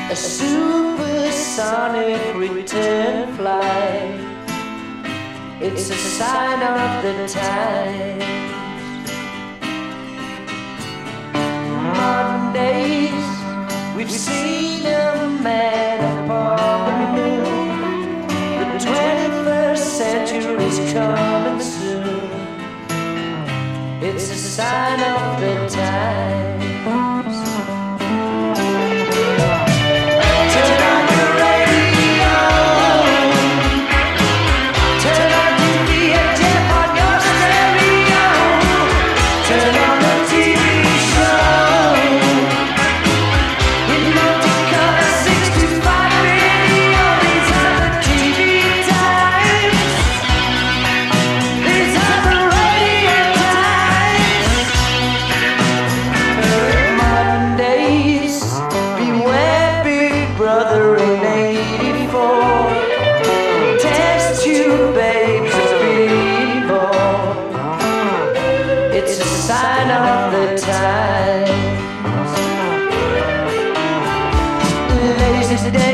a supersonic return flight. It's a sign of the times. Mondays, we've seen a man upon the moon. The 21st century's coming soon. It's a sign of the times. Turn on your radio. Turn on the VHF on your stereo. Turn on the TV show. In multicolor 625 video. These are the TV times. These are the radio times. Mondays, beware Big Brother in 84. Test tube babes are being born. It's a sign of the times. Lazy day.